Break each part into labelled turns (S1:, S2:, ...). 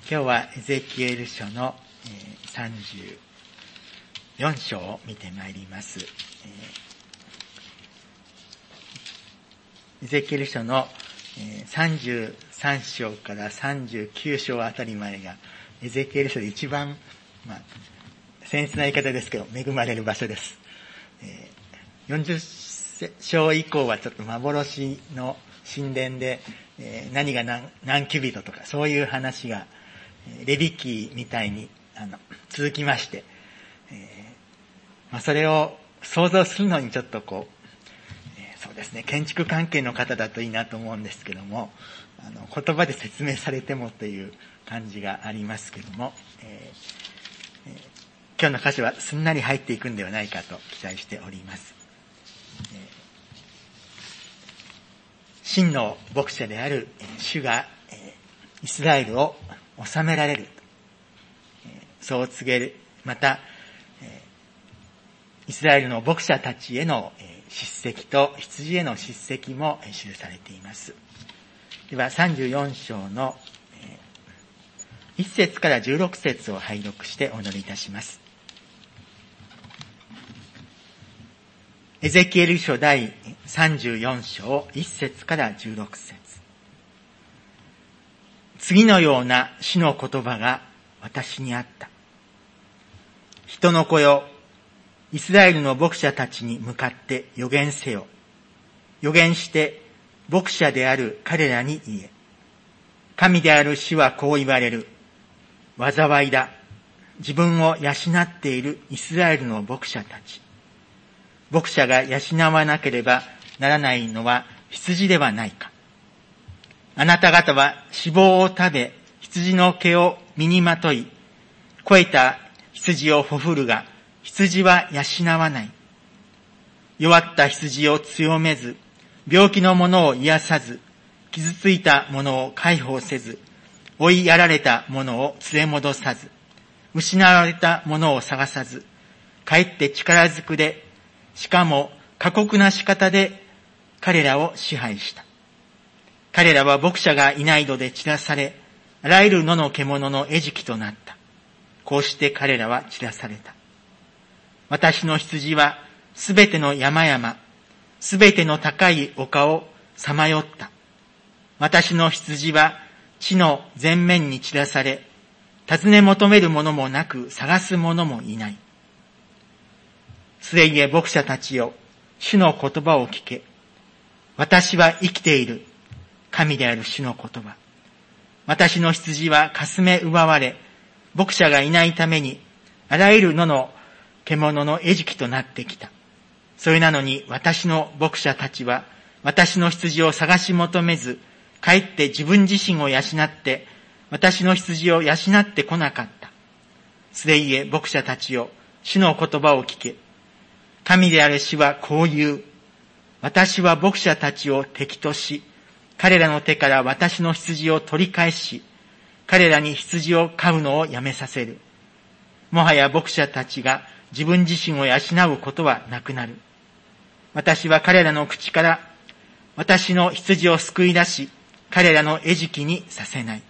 S1: 今日はエゼキエル書の34章を見てまいります。エゼキエル書の33章から39章あたりまでがエゼキエル書で一番、僭越な言い方ですけど恵まれる場所です。40章以降はちょっと幻の神殿で何が何キュビットとかそういう話がレビ記みたいに続きまして、それを想像するのにちょっとそうですね、建築関係の方だといいなと思うんですけども、言葉で説明されてもという感じがありますけども、今日の箇所はすんなり入っていくんではないかと期待しております。真の牧者である主がイスラエルを治められる、そう告げる。またイスラエルの牧者たちへの叱責と羊への叱責も記されています。では34章の1節から16節を拝読してお祈りいたします。エゼキエル書第34章1節から16節。次のような主の言葉が私にあった。人の子よ、イスラエルの牧者たちに向かって預言せよ。預言して牧者である彼らに言え。神である主はこう言われる。災いだ。自分を養っているイスラエルの牧者たち。牧者が養わなければならないのは羊ではないか。あなた方は脂肪を食べ、羊の毛を身にまとい、肥えた羊をほふるが、羊は養わない。弱った羊を強めず、病気の者を癒さず、傷ついた者を解放せず、追いやられた者を連れ戻さず、失われた者を探さず、かえって力ずくで、しかも過酷な仕方で彼らを支配した。彼らは牧者がいないので散らされ、あらゆる野の獣の餌食となった。こうして彼らは散らされた。私の羊はすべての山々、すべての高い丘をさまよった。私の羊は地の全面に散らされ、尋ね求める者もなく探す者もいない。すでに牧者たちよ、主の言葉を聞け。私は生きている。神である主の言葉。私の羊はかすめ奪われ、牧者がいないために、あらゆる野の獣の餌食となってきた。それなのに私の牧者たちは、私の羊を探し求めず、かえって自分自身を養って、私の羊を養ってこなかった。すでに牧者たちよ、主の言葉を聞け。神である主はこう言う。私は牧者たちを敵とし、彼らの手から私の羊を取り返し、彼らに羊を飼うのをやめさせる。もはや牧者たちが自分自身を養うことはなくなる。私は彼らの口から私の羊を救い出し、彼らの餌食にさせない。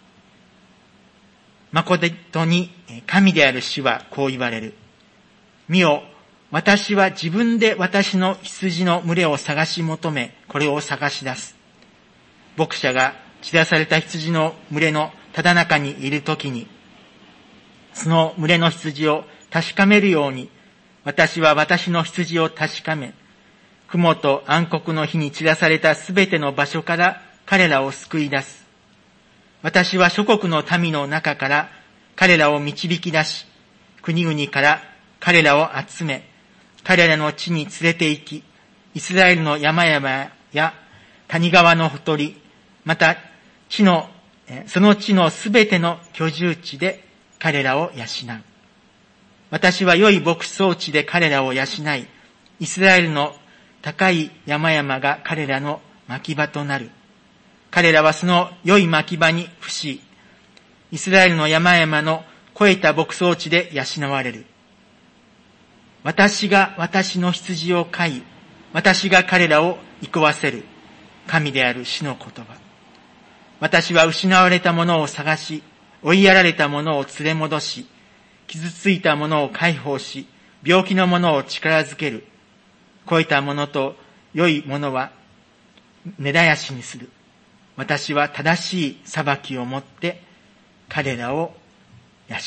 S1: 誠に神である主はこう言われる。見よ、私は自分で私の羊の群れを探し求め、これを探し出す。牧者が散らされた羊の群れのただ中にいるときに、その群れの羊を確かめるように、私は私の羊を確かめ、雲と暗黒の火に散らされたすべての場所から彼らを救い出す。私は諸国の民の中から彼らを導き出し、国々から彼らを集め、彼らの地に連れて行き、イスラエルの山々や谷川のほとり、またその地のすべての居住地で彼らを養う。私は良い牧草地で彼らを養い、イスラエルの高い山々が彼らの牧場となる。彼らはその良い牧場に伏し、イスラエルの山々の肥えた牧草地で養われる。私が私の羊を飼い、私が彼らを憩わせる。神である主の言葉。私は失われたものを探し、 追いやられた者を連れ戻し、傷ついた者を解放し、病気の者を力づける。肥えた者と良い者は根絶やしにする。私は正しい裁きをもって彼らを養う。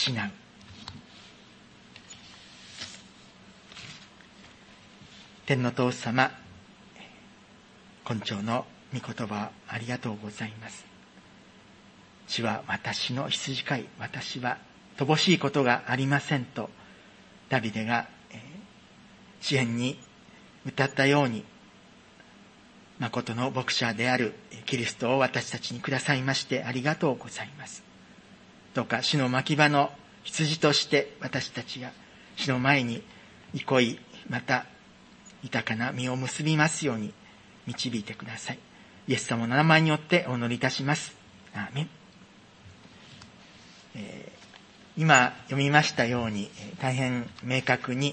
S1: 天の父様、今朝の御言葉ありがとうございます。主は私の羊飼い、私は乏しいことがありませんとダビデが詩篇に歌ったように、誠の牧者であるキリストを私たちにくださいましてありがとうございます。どうか主の牧場の羊として私たちが主の前に憩い、また豊かな実を結びますように導いてください。イエス様の名前によってお祈りいたします。アーメン。今読みましたように大変明確に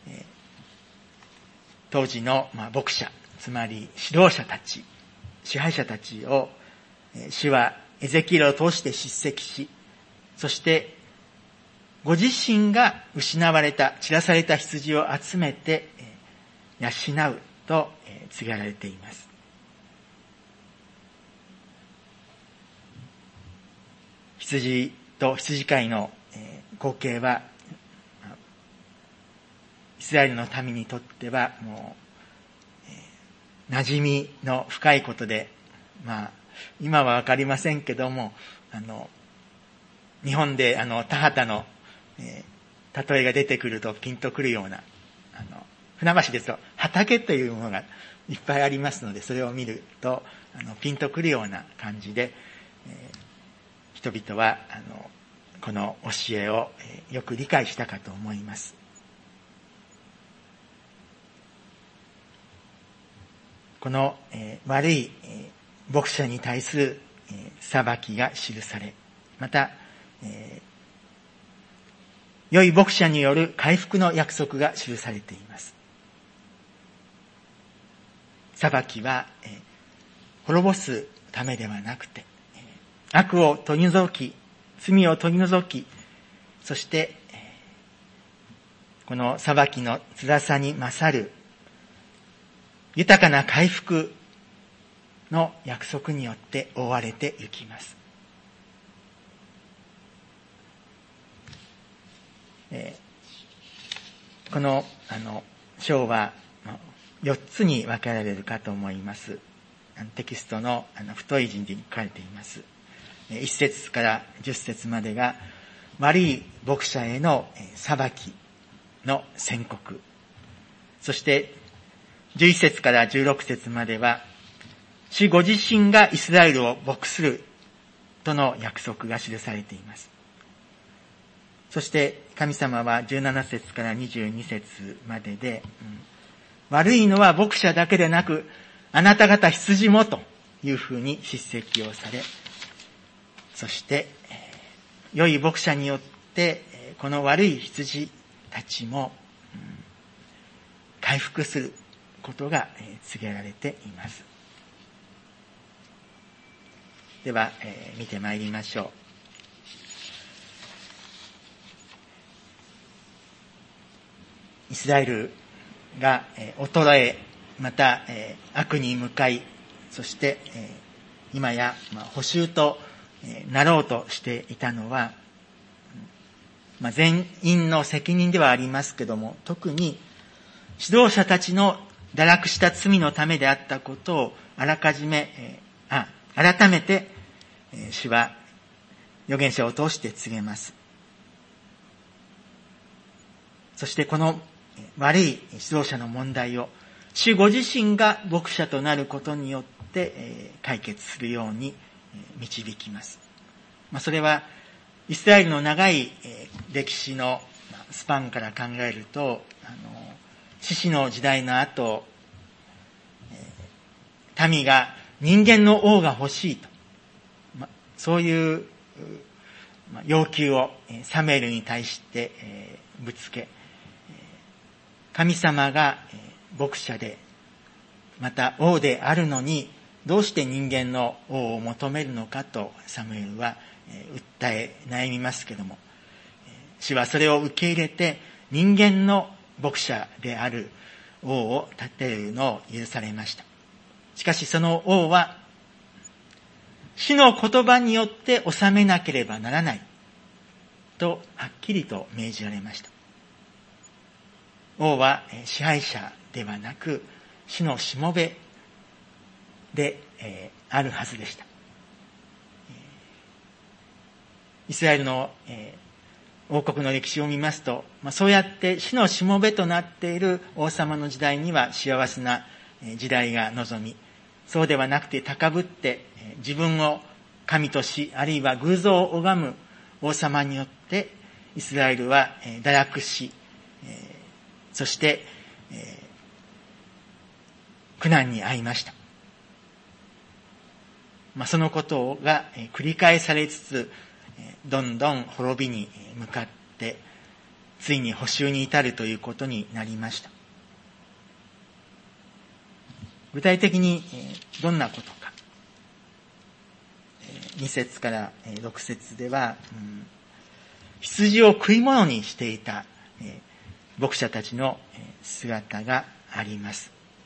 S1: 当時の牧者、つまり指導者たち、支配者たちを主はエゼキエルを通して叱責し、そしてご自身が失われた、散らされた羊を集めて養うと告げられています。羊と羊飼いの光景はイスラエルの民にとってはもう馴染みの深いことで、今はわかりませんけども、日本で田畑の、例えが出てくるとピンとくるような、船橋ですと畑というものがいっぱいありますので、それを見るとピンとくるような感じで、人々はこの教えをよく理解したかと思います。この悪い牧者に対する裁きが記され、また良い牧者による回復の約束が記されています。裁きは滅ぼすためではなくて、悪を取り除き、罪を取り除き、そしてこの裁きの辛さに勝る豊かな回復の約束によって覆われてゆきます。この章は4つに分けられるかと思います。テキストの太い字に書かれています。1節から10節までが悪い牧者への裁きの宣告、そして11節から16節までは主ご自身がイスラエルを牧するとの約束が記されています。そして神様は17節から22節までで、悪いのは牧者だけでなくあなた方羊もというふうに叱責をされ、そして良い牧者によってこの悪い羊たちも回復することが告げられています。では見てまいりましょう。イスラエルが衰え、また悪に向かい、そして今や捕囚となろうとしていたのは、全員の責任ではありますけども、特に指導者たちの堕落した罪のためであったことを改めて主は預言者を通して告げます。そしてこの悪い指導者の問題を主ご自身が牧者となることによって解決するように導きます。それはイスラエルの長い歴史のスパンから考えると、士師の時代の後、民が人間の王が欲しいと、そういう要求をサムエルに対してぶつけ、神様が牧者でまた王であるのにどうして人間の王を求めるのかとサムエルは訴え悩みますけども、主はそれを受け入れて人間の牧者である王を立てるのを許されました。しかしその王は主の言葉によって治めなければならないとはっきりと命じられました。王は支配者ではなく主のしもべであるはずでした。イスラエルの王国の歴史を見ますと、そうやって主のしもべとなっている王様の時代には幸せな時代が望み、そうではなくて高ぶって自分を神とし、あるいは偶像を拝む王様によってイスラエルは堕落し、そして苦難に遭いました。そのことが繰り返されつつ、どんどん滅びに向かって、ついに捕囚に至るということになりました。具体的にどんなことか。2節から6節では、羊を食い物にしていた牧者たちの姿があります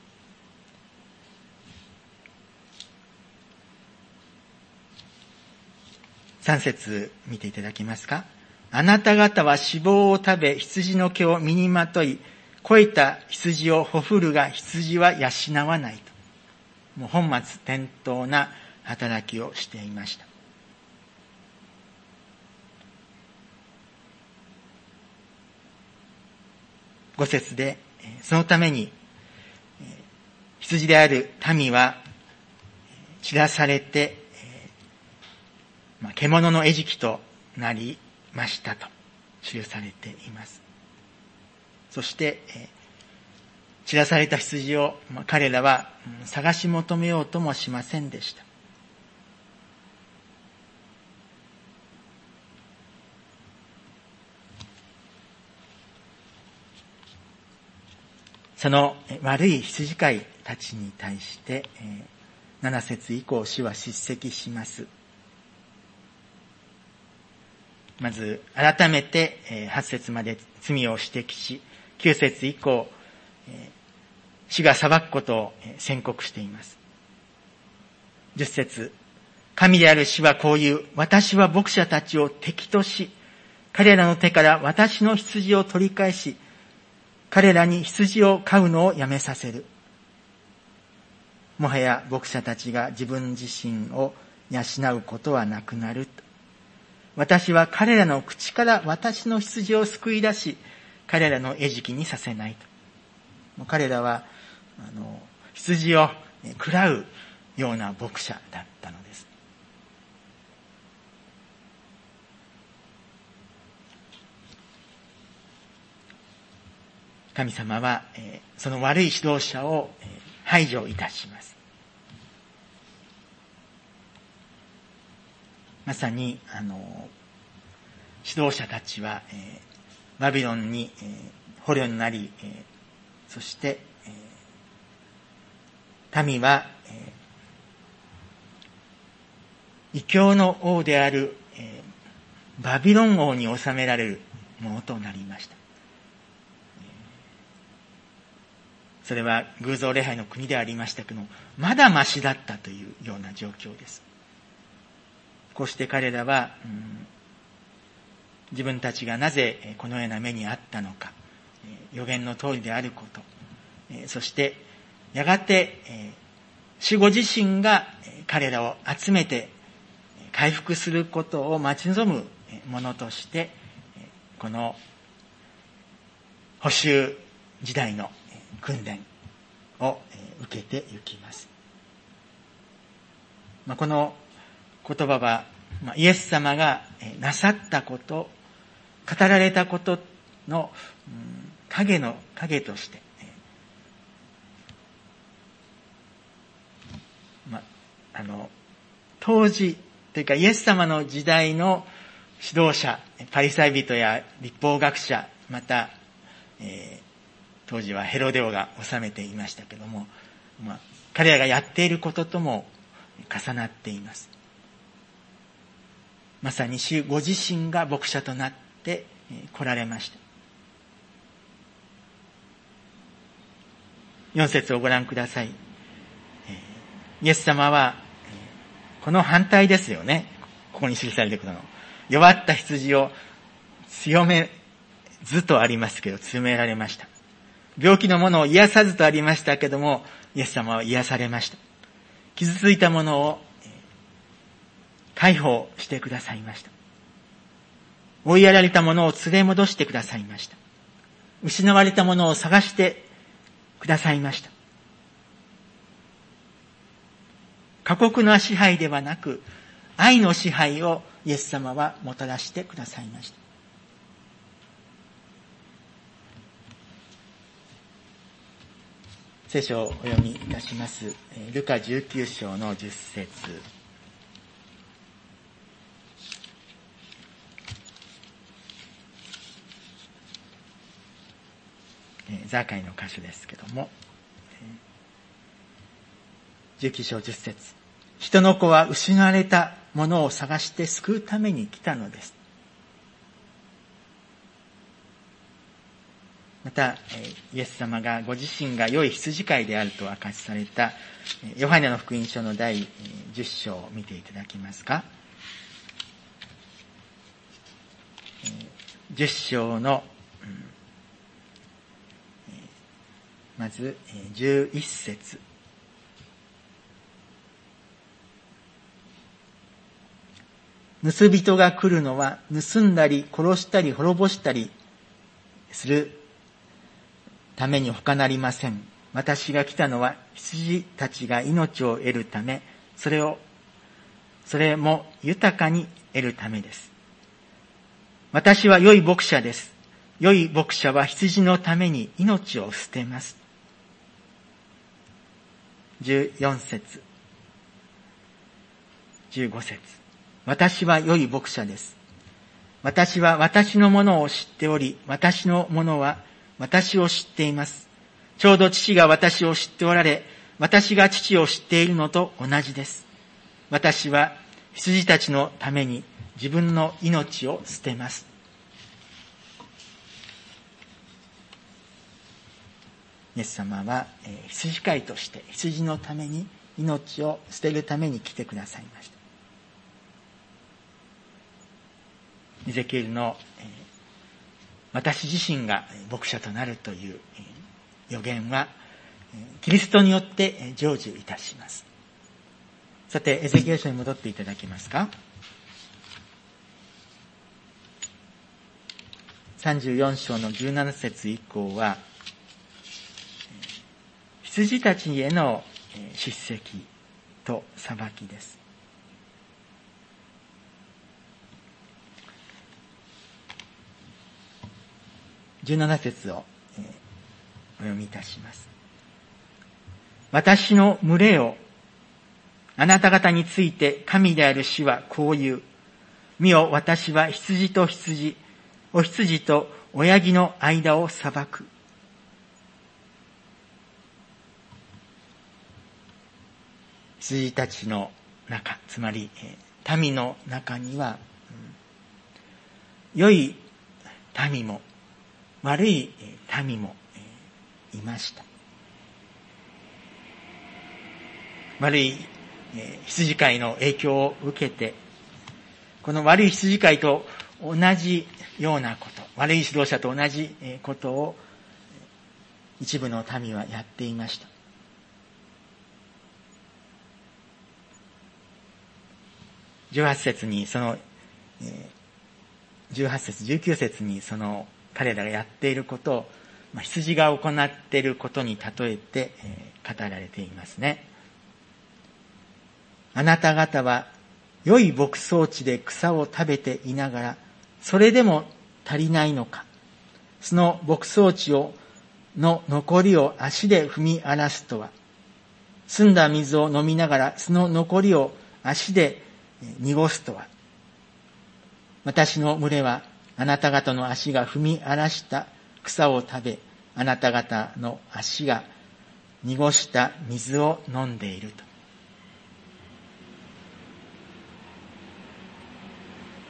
S1: 。3節見ていただけますか。あなた方は脂肪を食べ、羊の毛を身にまとい、肥えた羊をほふるが羊は養わないと。もう本末転倒な働きをしていました。5節で、そのために羊である民は散らされて、獣の餌食となりましたと記されています。そして散らされた羊を彼らは探し求めようともしませんでした。その悪い羊飼いたちに対して7節以降主は叱責します。まず改めて8節まで罪を指摘し、9節以降主が裁くことを宣告しています。10節、神である主はこう言う。私は牧者たちを敵とし、彼らの手から私の羊を取り返し、彼らに羊を飼うのをやめさせる。もはや牧者たちが自分自身を養うことはなくなる。私は彼らの口から私の羊を救い出し、彼らの餌食にさせないと。彼らは羊を喰らうような牧者だったのです。神様はその悪い指導者を排除いたします。まさに指導者たちはバビロンに捕虜になり、そして民は異教の王であるバビロン王に治められるものとなりました。それは偶像礼拝の国でありましたけども、まだマシだったというような状況です。こうして彼らは、自分たちがなぜこのような目にあったのか、預言の通りであること、そしてやがて主ご自身が彼らを集めて回復することを待ち望むものとして、この捕囚時代の訓練を受けてゆきます。この言葉はイエス様がなさったこと、語られたことの影として、当時というかイエス様の時代の指導者、パリサイ人や律法学者、また、当時はヘロデ王が治めていましたけども、彼らがやっていることとも重なっています。 まさに主ご自身が牧者となって来られました。4節をご覧ください。イエス様は、この反対ですよね。ここに記されてくるの。弱った羊を強めずとありますけど、強められました。病気のものを癒さずとありましたけども、イエス様は癒されました。傷ついたものを解放してくださいました。追いやられたものを連れ戻してくださいました。失われたものを探してくださいました。過酷な支配ではなく、愛の支配をイエス様はもたらしてくださいました。聖書をお読みいたします。ルカ19章の10節。ザーカイの箇所ですけども、19章10節。人の子は失われたものを探して救うために来たのです。また、イエス様がご自身が良い羊飼いであると明かしされた、ヨハネの福音書の第10章を見ていただきますか。10章の、まず11節。盗人が来るのは盗んだり殺したり滅ぼしたりするために他なりません。私が来たのは羊たちが命を得るため、それも豊かに得るためです。私は良い牧者です。良い牧者は羊のために命を捨てます。14節、15節。私は良い牧者です。私は私のものを知っており、私のものは私を知っています。ちょうど父が私を知っておられ、私が父を知っているのと同じです。私は羊たちのために自分の命を捨てます。イエス様は羊飼いとして羊のために命を捨てるために来てくださいました。エゼキエルの私自身が牧者となるという予言はキリストによって成就いたします。さて、エゼキエル書に戻っていただけますか。34章の17節以降は羊たちへの叱責と裁きです。17節をお読みいたします。私の群れをあなた方について神である主はこう言う。見よ、私は羊と羊、お羊と親木の間を裁く。羊たちの中、つまり民の中には、良い民も悪い民もいました。悪い羊飼いの影響を受けて、この悪い羊飼いと同じようなこと、悪い指導者と同じことを一部の民はやっていました。18節にその、18節、19節にその彼らがやっていることを、羊が行っていることに例えて語られていますね。あなた方は良い牧草地で草を食べていながら、それでも足りないのか。その牧草地の残りを足で踏み荒らすとは、澄んだ水を飲みながらその残りを足で濁すとは。私の群れはあなた方の足が踏み荒らした草を食べ、あなた方の足が濁した水を飲んでいると。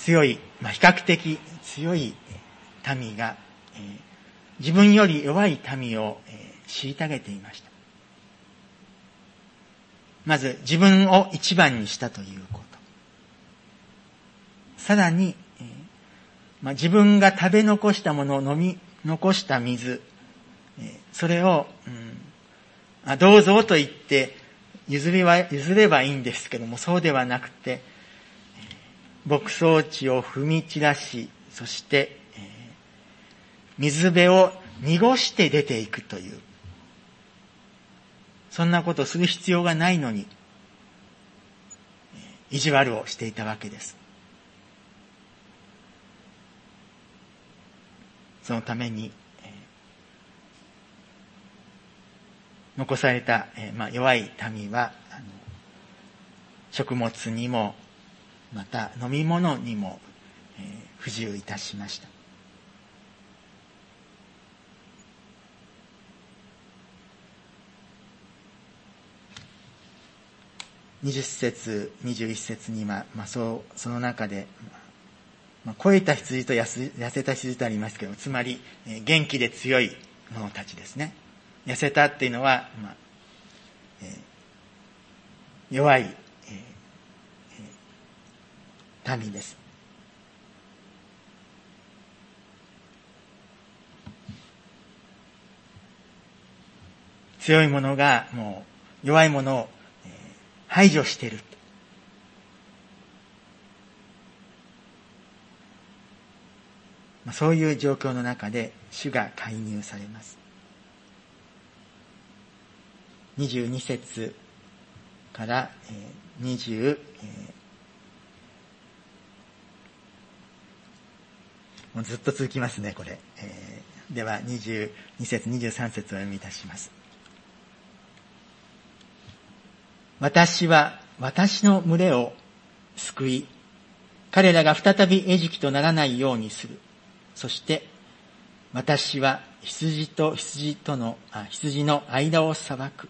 S1: 強い、比較的強い民が、自分より弱い民を虐げていました。まず自分を一番にしたということ。さらに、自分が食べ残したものを飲み残した水、それを、どうぞと言って譲ればいいんですけども、そうではなくて、牧草地を踏み散らし、そして、水辺を濁して出ていくという、そんなことをする必要がないのに、意地悪をしていたわけです。そのために、残された、弱い民は食物にもまた飲み物にも、不自由いたしました。20節21節には、その中で、肥えた羊と痩せた羊とありますけど、つまり元気で強い者たちですね。痩せたっていうのは、弱い、民です。強い者がもう弱い者を排除している。そういう状況の中で主が介入されます。22節から20、もうずっと続きますね、これ。では22節、23節をお読みいたします。私は私の群れを救い、彼らが再び餌食とならないようにする。そして私は羊の間を裁く。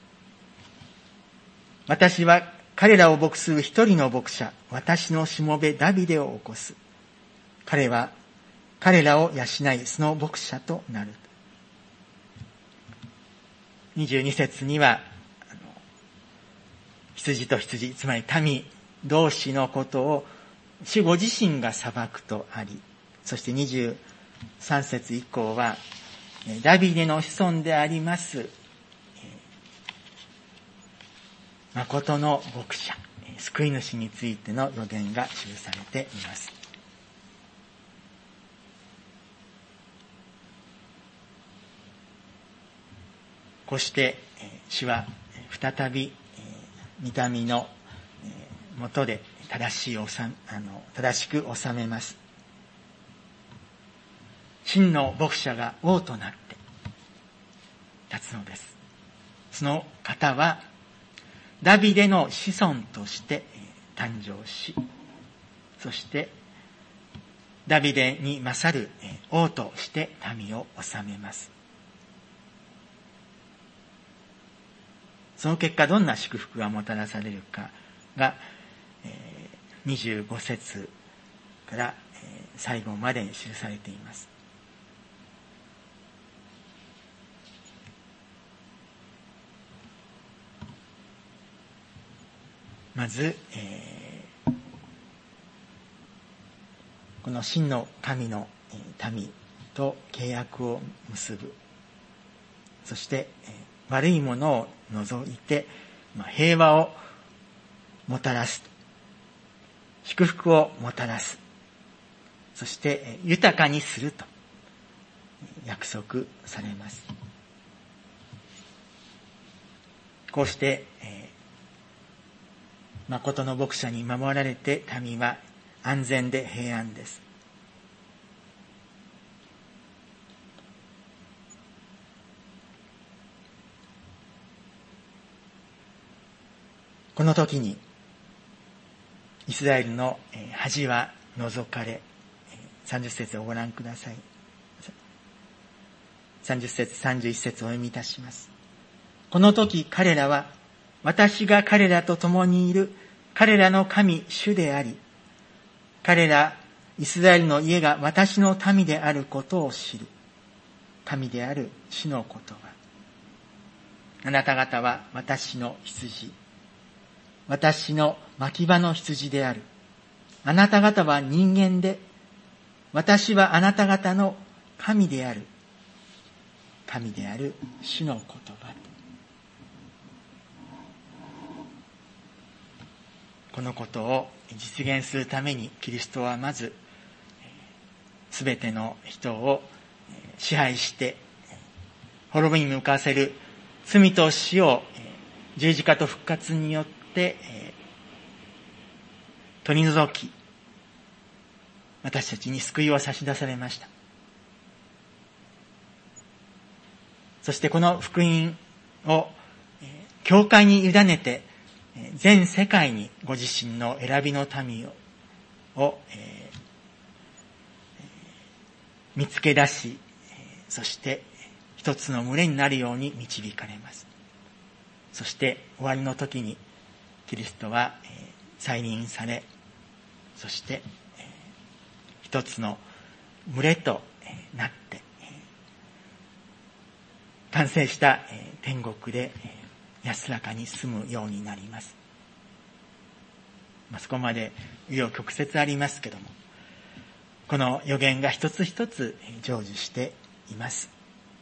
S1: 私は彼らを牧する一人の牧者、私のしもべダビデを起こす。彼は彼らを養い、その牧者となる。22節には羊と羊、つまり民同士のことを主ご自身が裁くとあり、そして23節以降はダビデの子孫であります誠の牧者、救い主についての予言が記されています。こうして主は再び御民のもとで正しく治めます。真の牧者が王となって立つのです。その方はダビデの子孫として誕生し、そしてダビデに勝る王として民を治めます。その結果どんな祝福がもたらされるかが25節から最後までに記されています。まず、この真の神の民と契約を結ぶ。そして、悪いものを除いて、平和をもたらす。祝福をもたらす。そして豊かにすると約束されます。こうして、誠の牧者に守られて民は安全で平安です。この時にイスラエルの恥は除かれ、30節をご覧ください。30節31節をお読みいたします。この時彼らは私が彼らと共にいる彼らの神主であり、 彼らイスラエルの家が私の民であることを知る。神である主の言葉。あなた方は私の羊、私の牧場の羊である。あなた方は人間で、私はあなた方の神である。神である主の言葉。このことを実現するためにキリストはまずすべての人を支配して滅びに向かわせる罪と死を十字架と復活によって取り除き、私たちに救いを差し出されました。そしてこの福音を教会に委ねて全世界にご自身の選びの民を見つけ出し、そして一つの群れになるように導かれます。そして終わりの時にキリストは再臨され、そして一つの群れとなって完成した天国で安らかに住むようになります。そこまで紆余曲折ありますけども、この予言が一つ一つ成就しています。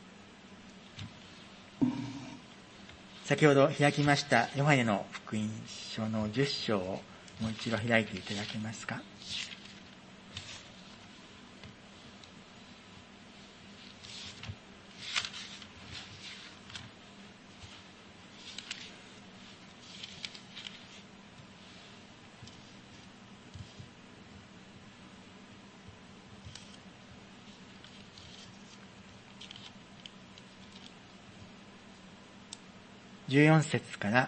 S1: 先ほど開きましたヨハネの福音書の10章をもう一度開いていただけますか。14節から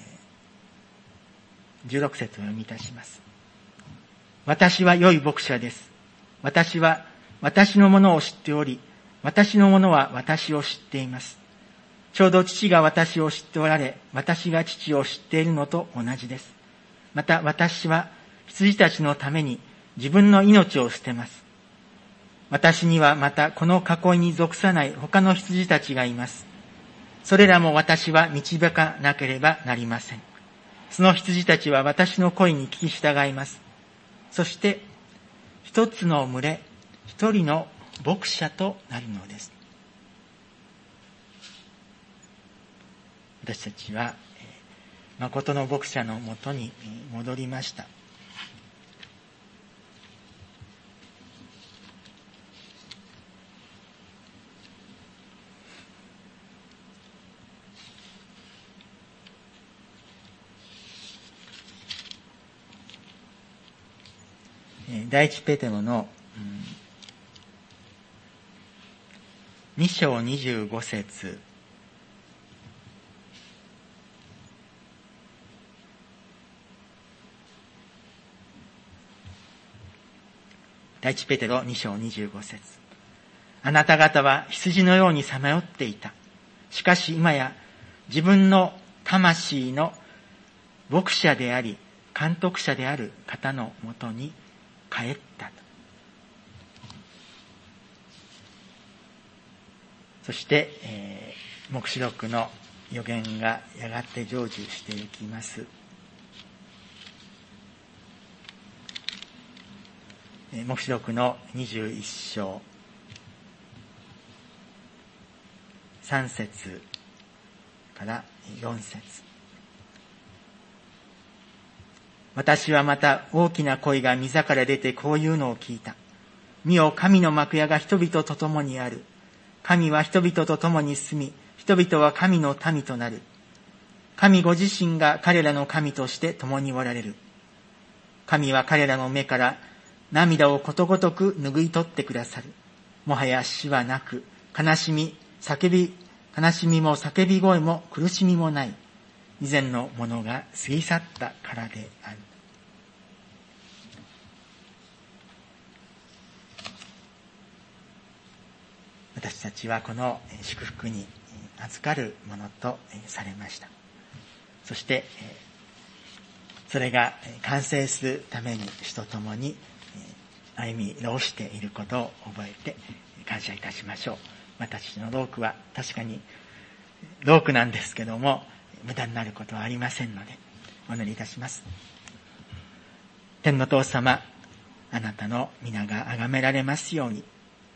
S1: 16節を読みいたします。私は良い牧者です。私は私のものを知っており、私のものは私を知っています。ちょうど父が私を知っておられ、私が父を知っているのと同じです。また私は羊たちのために自分の命を捨てます。私にはまたこの囲いに属さない他の羊たちがいます。それらも私は導かなければなりません。その羊たちは私の声に聞き従います。そして一つの群れ、一人の牧者となるのです。私たちは誠の牧者のもとに戻りました。第一ペテロの2章25節第一ペテロ2章25節あなた方は羊のようにさまよっていた。しかし今や自分の魂の牧者であり監督者である方のもとに帰ったと。そして、黙示録の予言がやがて成就していきます。黙示録の21章3節から4節私はまた大きな声が御座から出てこういうのを聞いた。見よ、神の幕屋が人々と共にある。神は人々と共に住み、人々は神の民となる。神ご自身が彼らの神として共におられる。神は彼らの目から涙をことごとく拭い取ってくださる。もはや死はなく、悲しみも叫び声も苦しみもない。以前のものが過ぎ去ったからである。私たちはこの祝福に預かるものとされました。そしてそれが完成するために主と共に歩み労していることを覚えて感謝いたしましょう。私の労苦は確かに労苦なんですけども、無駄になることはありませんので、お祈りいたします。天の父様、あなたの皆が崇められますように、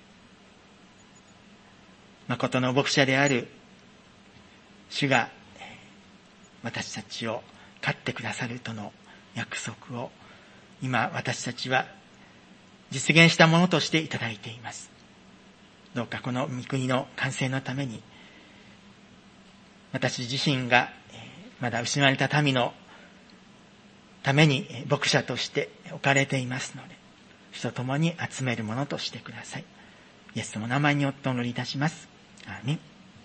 S1: 誠の牧者である主が私たちを飼ってくださるとの約束を今私たちは実現したものとしていただいています。どうかこの御国の完成のために、私自身がまだ失われた民のために牧者として置かれていますので、主と共に集めるものとしてください。イエスの名前によってお祈りいたします。アーメン。